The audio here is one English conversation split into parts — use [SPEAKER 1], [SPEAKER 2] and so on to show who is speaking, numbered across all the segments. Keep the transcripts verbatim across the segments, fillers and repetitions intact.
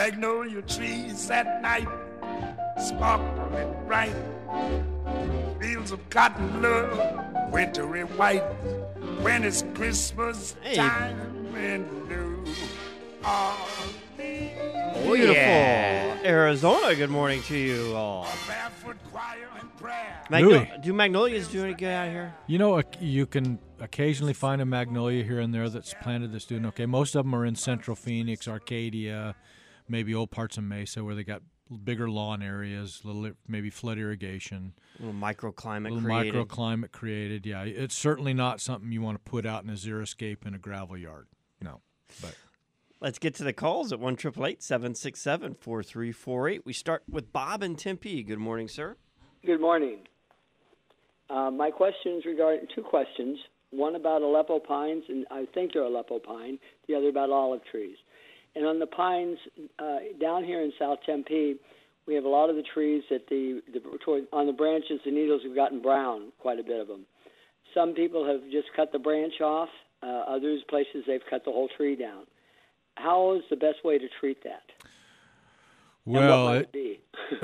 [SPEAKER 1] Magnolia trees at night, sparkling bright. Fields of cotton love, wintry white. When it's Christmas
[SPEAKER 2] Hey.
[SPEAKER 1] time in New Orleans.
[SPEAKER 2] Beautiful Arizona. Good morning to you all.
[SPEAKER 1] Barefoot choir and prayer.
[SPEAKER 2] Magno-
[SPEAKER 3] Louis.
[SPEAKER 2] do magnolias do any good out here?
[SPEAKER 3] You know, ac- you can occasionally find a magnolia here and there that's planted that's doing okay. Most of them are in Central Phoenix, Arcadia, maybe old parts of Mesa where they got bigger lawn areas, little maybe flood irrigation,
[SPEAKER 2] A little microclimate
[SPEAKER 3] little
[SPEAKER 2] created.
[SPEAKER 3] microclimate created. Yeah, it's certainly not something you want to put out in a xeriscape in a gravel yard. No, but
[SPEAKER 2] Let's get to the calls at one eight eight eight, seven six seven, four three four eight. We start with Bob in Tempe. Good morning, sir.
[SPEAKER 4] Good morning. Uh, my questions regarding two questions. One about Aleppo pines, and I think they're Aleppo pine. The other about olive trees. And on the pines uh, down here in South Tempe, we have a lot of the trees that the, the toward, on the branches, the needles have gotten brown, quite a bit of them. Some people have just cut the branch off. Uh, others places they've cut the whole tree down. How is the best way to treat that? And
[SPEAKER 3] well,
[SPEAKER 4] what might
[SPEAKER 3] it,
[SPEAKER 4] it be?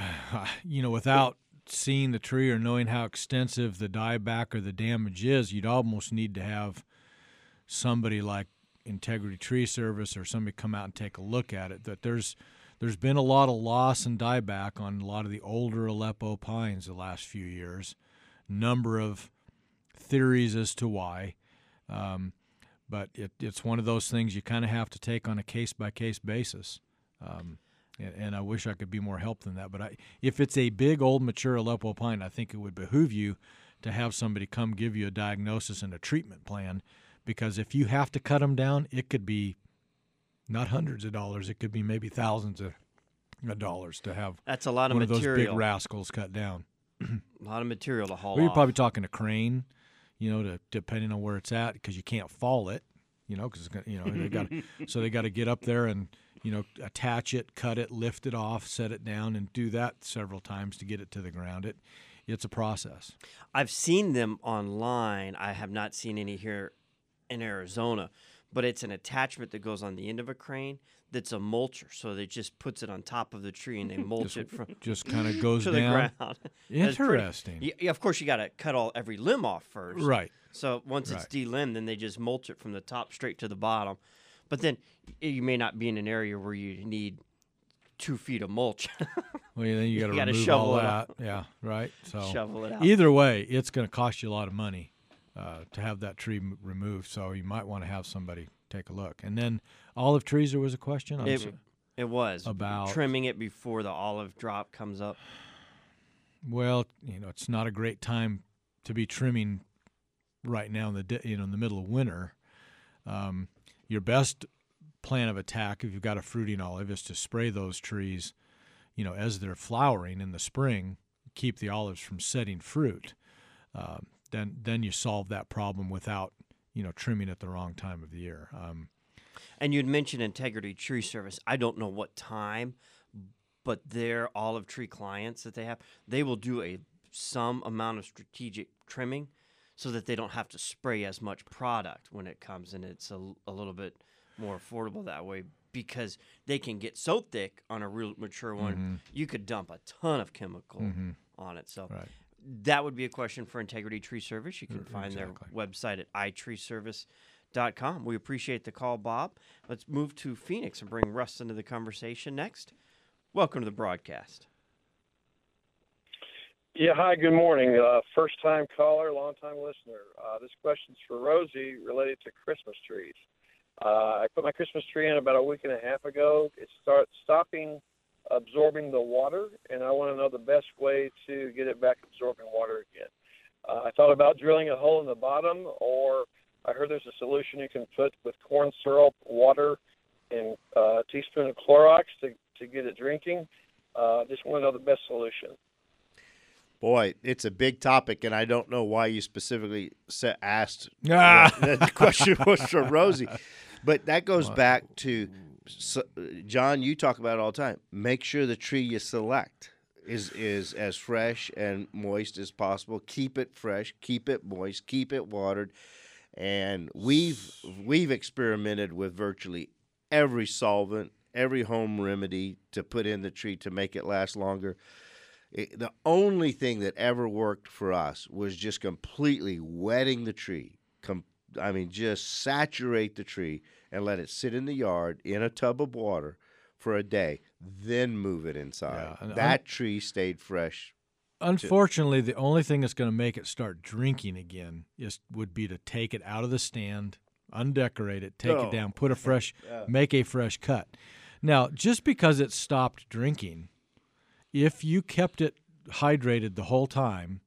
[SPEAKER 3] you know, without seeing the tree or knowing how extensive the dieback or the damage is, you'd almost need to have somebody like Integrity Tree Service or somebody come out and take a look at it. That there's there's been a lot of loss and dieback on a lot of the older Aleppo pines the last few years. Number of theories as to why, um, but it, it's one of those things you kind of have to take on a case by case basis. Um, and, and I wish I could be more help than that. But I, if it's a big old mature Aleppo pine, I think it would behoove you to have somebody come give you a diagnosis and a treatment plan. Because if you have to cut them down, it could be not hundreds of dollars. It could be maybe thousands of dollars to have
[SPEAKER 2] That's a lot of
[SPEAKER 3] one of those
[SPEAKER 2] material.
[SPEAKER 3] big rascals cut down.
[SPEAKER 2] A lot of material to haul
[SPEAKER 3] Well, you're
[SPEAKER 2] off.
[SPEAKER 3] probably talking a crane, you know, to, depending on where it's at, because you can't fall it, you know, because you know they got so they got to get up there and you know attach it, cut it, lift it off, set it down, and do that several times to get it to the ground. It it's a process.
[SPEAKER 2] I've seen them online. I have not seen any here in Arizona, but it's an attachment that goes on the end of a crane that's a mulcher. So they just puts it on top of the tree and they mulch
[SPEAKER 3] Just,
[SPEAKER 2] it from
[SPEAKER 3] just kind of goes
[SPEAKER 2] to the
[SPEAKER 3] down.
[SPEAKER 2] ground. That's pretty-
[SPEAKER 3] Interesting.
[SPEAKER 2] Y- yeah, of course, you got to cut all every limb off first.
[SPEAKER 3] Right.
[SPEAKER 2] So once it's
[SPEAKER 3] Right.
[SPEAKER 2] delimbed, then they just mulch it from the top straight to the bottom. But then y- you may not be in an area where you need two feet of mulch.
[SPEAKER 3] Well, then you got
[SPEAKER 2] You
[SPEAKER 3] to
[SPEAKER 2] gotta
[SPEAKER 3] remove
[SPEAKER 2] shovel
[SPEAKER 3] all
[SPEAKER 2] it
[SPEAKER 3] that.
[SPEAKER 2] out.
[SPEAKER 3] Yeah, right. So
[SPEAKER 2] Shovel it out.
[SPEAKER 3] either way, it's going to cost you a lot of money uh, to have that tree m- removed. So you might want to have somebody take a look. And then olive trees, there was a question. I'm
[SPEAKER 2] It,
[SPEAKER 3] so-
[SPEAKER 2] it was
[SPEAKER 3] About-
[SPEAKER 2] trimming it before the olive drop comes up.
[SPEAKER 3] well, you know, it's not a great time to be trimming right now in the di- you know in the middle of winter. Um, your best plan of attack, if you've got a fruiting olive, is to spray those trees, you know, as they're flowering in the spring, keep the olives from setting fruit. Um, then then you solve that problem without, you know, trimming at the wrong time of the year. Um,
[SPEAKER 2] And you'd mentioned Integrity Tree Service. I don't know what time, but their olive tree clients that they have, they will do a some amount of strategic trimming so that they don't have to spray as much product when it comes, and it's a, a little bit more affordable that way because they can get so thick on a real mature one, you could dump a ton of chemical on it. So
[SPEAKER 3] Right.
[SPEAKER 2] that would be a question for Integrity Tree Service. You can find
[SPEAKER 3] exactly.
[SPEAKER 2] their website at i tree service dot com. We appreciate the call, Bob. Let's move to Phoenix and bring Russ into the conversation next. Welcome to the broadcast.
[SPEAKER 5] Yeah, hi, good morning. Uh, first-time caller, long-time listener. Uh, this question's for Rosie related to Christmas trees. Uh, I put my Christmas tree in about a week and a half ago. It starts stopping absorbing the water, and I want to know the best way to get it back absorbing water again. Uh, I thought about drilling a hole in the bottom, or I heard there's a solution you can put with corn syrup, water, and uh, a teaspoon of Clorox to, to get it drinking. Uh, just want to know the best solution.
[SPEAKER 6] Boy, it's a big topic, and I don't know why you specifically sa- asked
[SPEAKER 3] Ah.
[SPEAKER 6] that the question was from Rosie. But that goes back to, so, John, you talk about it all the time. Make sure the tree you select is, is as fresh and moist as possible. Keep it fresh, keep it moist, keep it watered. And we've we've experimented with virtually every solvent, every home remedy to put in the tree to make it last longer. It, the only thing that ever worked for us was just completely wetting the tree. Com- I mean, just saturate the tree and let it sit in the yard in a tub of water for a day, then move it inside.
[SPEAKER 3] Yeah,
[SPEAKER 6] that
[SPEAKER 3] un-
[SPEAKER 6] tree stayed fresh.
[SPEAKER 3] Unfortunately, the only thing that's going to make it start drinking again is would be to take it out of the stand, undecorate it, take
[SPEAKER 6] Oh.
[SPEAKER 3] it down, put a fresh, make a fresh cut. Now, just because it stopped drinking, if you kept it hydrated the whole time,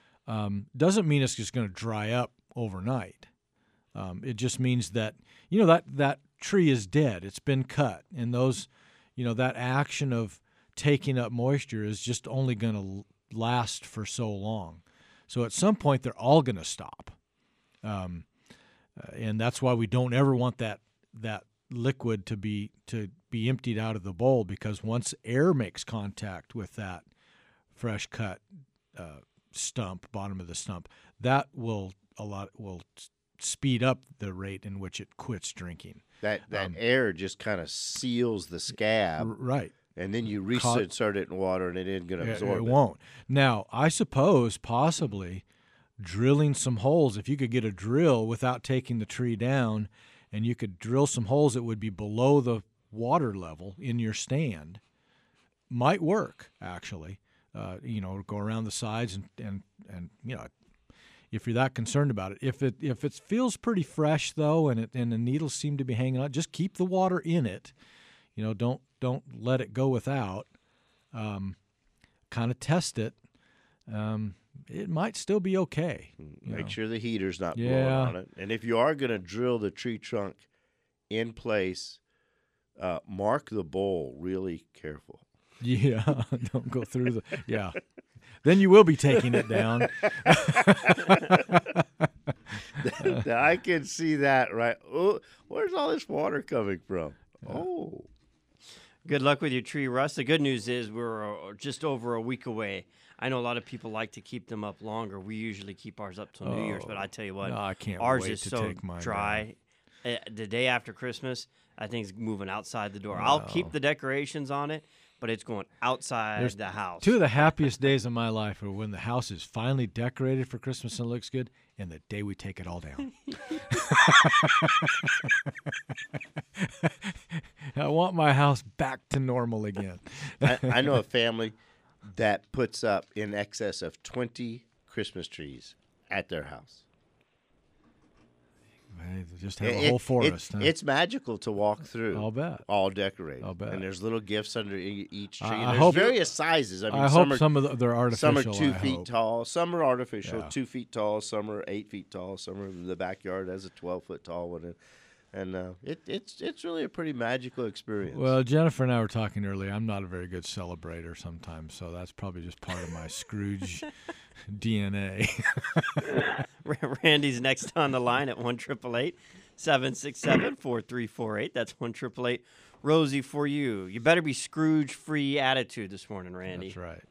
[SPEAKER 3] um, doesn't mean it's just going to dry up overnight. Um, it just means that, you know, that, that tree is dead. It's been cut. And those, you know, that action of taking up moisture is just only going to last for so long. So at some point, they're all going to stop. Um, uh, and that's why we don't ever want that that liquid to be to be emptied out of the bowl, because once air makes contact with that fresh cut uh, stump, bottom of the stump, that will a lot will speed up the rate in which it quits drinking.
[SPEAKER 6] That that
[SPEAKER 3] Um,
[SPEAKER 6] air just kind of seals the scab,
[SPEAKER 3] R- right.
[SPEAKER 6] and then you
[SPEAKER 3] Caught-
[SPEAKER 6] reinsert it in water, and it isn't going to
[SPEAKER 3] It,
[SPEAKER 6] absorb
[SPEAKER 3] it
[SPEAKER 6] it.
[SPEAKER 3] won't. Now, I suppose possibly drilling some holes, if you could get a drill without taking the tree down, and you could drill some holes that would be below the water level in your stand, might work, actually. Uh, you know, go around the sides and, and, and you know, if you're that concerned about it. If it if it feels pretty fresh, though, and it and the needles seem to be hanging out, just keep the water in it. You know, don't don't let it go without. Um, kind of test it. Um, it might still be okay. you
[SPEAKER 6] Make
[SPEAKER 3] know.
[SPEAKER 6] sure the heater's not blowing
[SPEAKER 3] Yeah.
[SPEAKER 6] on it. And if you are going to drill the tree trunk in place, uh, mark the bowl really careful.
[SPEAKER 3] Yeah, don't go through the. Yeah, then you will be taking it down.
[SPEAKER 6] I can see that, right? Oh, where's all this water coming from? Oh.
[SPEAKER 2] Good luck with your tree, Russ. The good news is we're uh, just over a week away. I know a lot of people like to keep them up longer. We usually keep ours up till New Year's, but I tell you what,
[SPEAKER 3] no, I can't
[SPEAKER 2] ours
[SPEAKER 3] wait
[SPEAKER 2] is
[SPEAKER 3] to
[SPEAKER 2] so
[SPEAKER 3] take mine
[SPEAKER 2] dry. Uh, the day after Christmas, I think it's moving outside the door. I'll keep the decorations on it, but it's going outside
[SPEAKER 3] There's
[SPEAKER 2] the house.
[SPEAKER 3] Two of the happiest days of my life are when the house is finally decorated for Christmas and looks good, and the day we take it all down. I want my house back to normal again.
[SPEAKER 6] I, I know a family that puts up in excess of twenty Christmas trees at their house.
[SPEAKER 3] They just have
[SPEAKER 6] It-
[SPEAKER 3] a whole
[SPEAKER 6] it-
[SPEAKER 3] forest.
[SPEAKER 6] it-
[SPEAKER 3] huh?
[SPEAKER 6] It's magical to walk through.
[SPEAKER 3] I'll bet.
[SPEAKER 6] All decorated.
[SPEAKER 3] I'll bet.
[SPEAKER 6] And there's little gifts under e- each tree.
[SPEAKER 3] I-
[SPEAKER 6] And
[SPEAKER 3] I
[SPEAKER 6] there's
[SPEAKER 3] hope-
[SPEAKER 6] various sizes. I mean,
[SPEAKER 3] I
[SPEAKER 6] some
[SPEAKER 3] hope
[SPEAKER 6] are,
[SPEAKER 3] some of the, they're artificial.
[SPEAKER 6] some are two
[SPEAKER 3] I
[SPEAKER 6] feet
[SPEAKER 3] hope.
[SPEAKER 6] tall. Some are artificial,
[SPEAKER 3] Yeah.
[SPEAKER 6] two feet tall. Some are eight feet tall. Some are in the backyard has a twelve foot tall one. And, and uh, it, it's it's really a pretty magical experience.
[SPEAKER 3] Well, Jennifer and I were talking earlier. I'm not a very good celebrator sometimes, so that's probably just part of my Scrooge D N A.
[SPEAKER 2] Randy's next on the line at one triple eight seven six seven four three four eight. That's one triple eight Rosie for you. You better be Scrooge free attitude this morning, Randy.
[SPEAKER 3] That's right.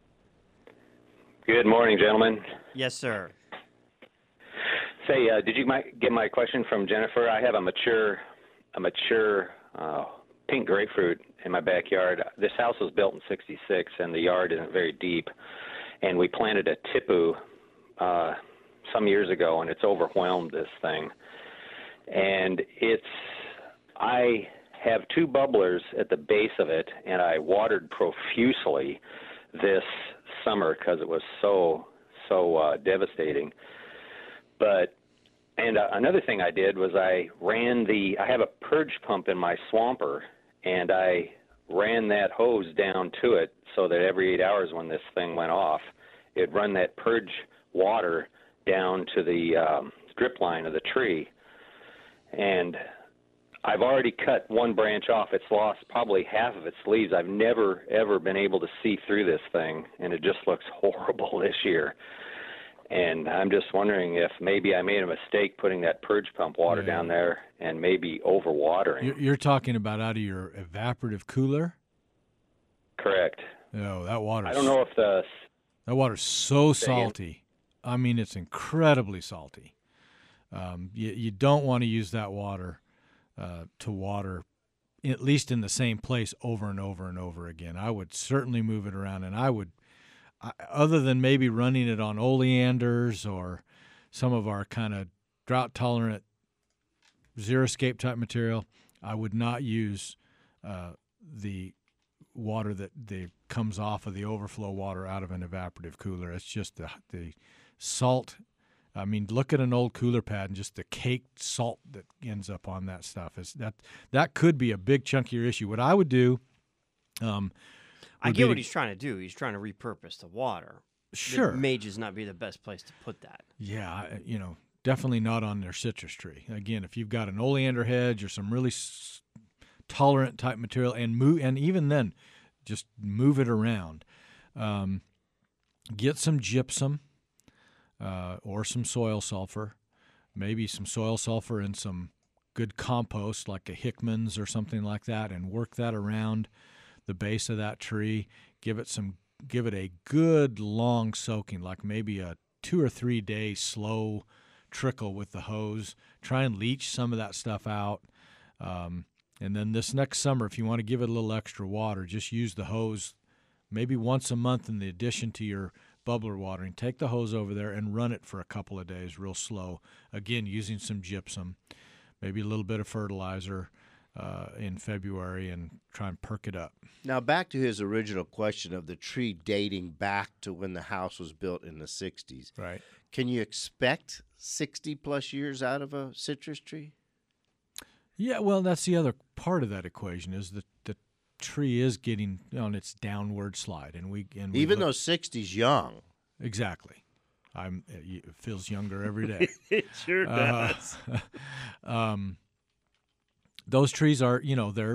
[SPEAKER 7] Good morning, gentlemen.
[SPEAKER 2] Yes, sir.
[SPEAKER 7] Say, uh, did you mi- get my question from Jennifer? I have a mature, a mature uh, pink grapefruit in my backyard. This house was built in sixty-six, and the yard isn't very deep. And we planted a tipu uh, some years ago, and it's overwhelmed this thing. And it's, I have two bubblers at the base of it, and I watered profusely this summer because it was so, so uh, devastating. But, and uh, another thing I did was I ran the, I have a purge pump in my swamper, and I ran that hose down to it so that every eight hours when this thing went off, it'd run that purge water down to the um, drip line of the tree. And I've already cut one branch off. It's lost probably half of its leaves. I've never, ever been able to see through this thing, and it just looks horrible this year. And I'm just wondering if maybe I made a mistake putting that purge pump water
[SPEAKER 3] Yeah.
[SPEAKER 7] down there and maybe overwatering.
[SPEAKER 3] You're, you're talking about out of your evaporative cooler?
[SPEAKER 7] Correct.
[SPEAKER 3] No, that water.
[SPEAKER 7] I don't know if the
[SPEAKER 3] That water's so
[SPEAKER 7] Say again?
[SPEAKER 3] salty. I mean, it's incredibly salty. Um, you, you don't want to use that water uh, to water at least in the same place over and over and over again. I would certainly move it around, and I would, I, other than maybe running it on oleanders or some of our kind of drought-tolerant zero-escape type material, I would not use uh, the water that the, comes off of the overflow water out of an evaporative cooler. It's just the the salt. I mean, look at an old cooler pad and just the caked salt that ends up on that stuff. Is that that could be a big chunk of your issue. What I would do, um,
[SPEAKER 2] I
[SPEAKER 3] would
[SPEAKER 2] get
[SPEAKER 3] be
[SPEAKER 2] what
[SPEAKER 3] to-
[SPEAKER 2] he's trying to do. He's trying to repurpose the water.
[SPEAKER 3] Sure.
[SPEAKER 2] It may just not be the best place to put that.
[SPEAKER 3] Yeah, I- you know, definitely not on their citrus tree. Again, if you've got an oleander hedge or some really s- tolerant type material, and move, and even then, just move it around. Um, get some gypsum uh, or some soil sulfur, maybe some soil sulfur and some good compost like a Hickman's or something like that, and work that around the base of that tree. Give it some, give it a good long soaking, like maybe a two or three day slow trickle with the hose. Try and leach some of that stuff out. Um, and then this next summer, if you want to give it a little extra water, just use the hose maybe once a month in the addition to your bubbler watering. Take the hose over there and run it for a couple of days real slow. Again, using some gypsum, maybe a little bit of fertilizer uh, in February, and try and perk it up.
[SPEAKER 6] Now, back to his original question of the tree dating back to when the house was built in the sixties.
[SPEAKER 3] Right.
[SPEAKER 6] Can you expect sixty plus years out of a citrus tree?
[SPEAKER 3] Yeah, well, that's the other part of that equation is that the tree is getting on its downward slide, and we and we
[SPEAKER 6] Even
[SPEAKER 3] look-
[SPEAKER 6] though sixty's young.
[SPEAKER 3] exactly, I'm it feels younger every day.
[SPEAKER 6] It sure
[SPEAKER 3] Uh, um, those trees are, you know, they're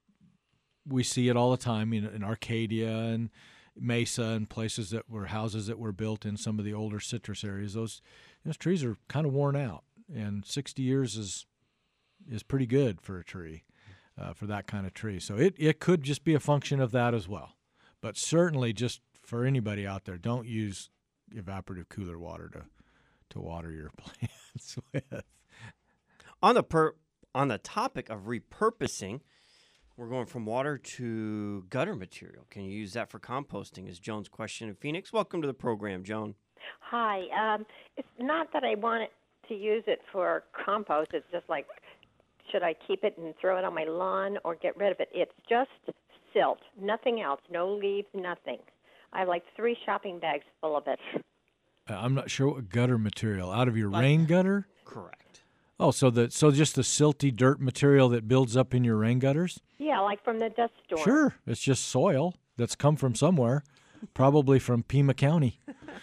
[SPEAKER 3] we see it all the time in, in Arcadia and Mesa and places that were houses that were built in some of the older citrus areas. Those those trees are kind of worn out, and sixty years is is pretty good for a tree, uh, for that kind of tree. So it, it could just be a function of that as well. But certainly, just for anybody out there, don't use evaporative cooler water to to water your plants with.
[SPEAKER 2] On the per on the topic of repurposing, we're going from water to gutter material. Can you use that for composting? Is Joan's question in Phoenix. Welcome to the program, Joan.
[SPEAKER 8] Hi. Um, it's not that I want it to use it for compost. It's just like, should I keep it and throw it on my lawn or get rid of it? It's just silt, nothing else, no leaves, nothing. I have like three shopping bags full of it.
[SPEAKER 3] Uh, I'm not sure what gutter material. Out of your rain gutter?
[SPEAKER 2] Correct.
[SPEAKER 3] Oh, so the so just the silty dirt material that builds up in your rain gutters?
[SPEAKER 8] Yeah, like from the dust storm.
[SPEAKER 3] Sure. It's just soil that's come from somewhere, probably from Pima County.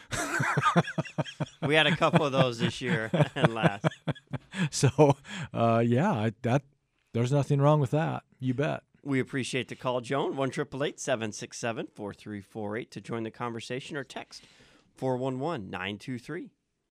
[SPEAKER 2] We had a couple of those this year and last.
[SPEAKER 3] So, uh, yeah, I, that there's nothing wrong with that. You bet.
[SPEAKER 2] We appreciate the call, Joan. one eight eight eight, seven six seven, four three four eight to join the conversation, or text four one one, nine two three.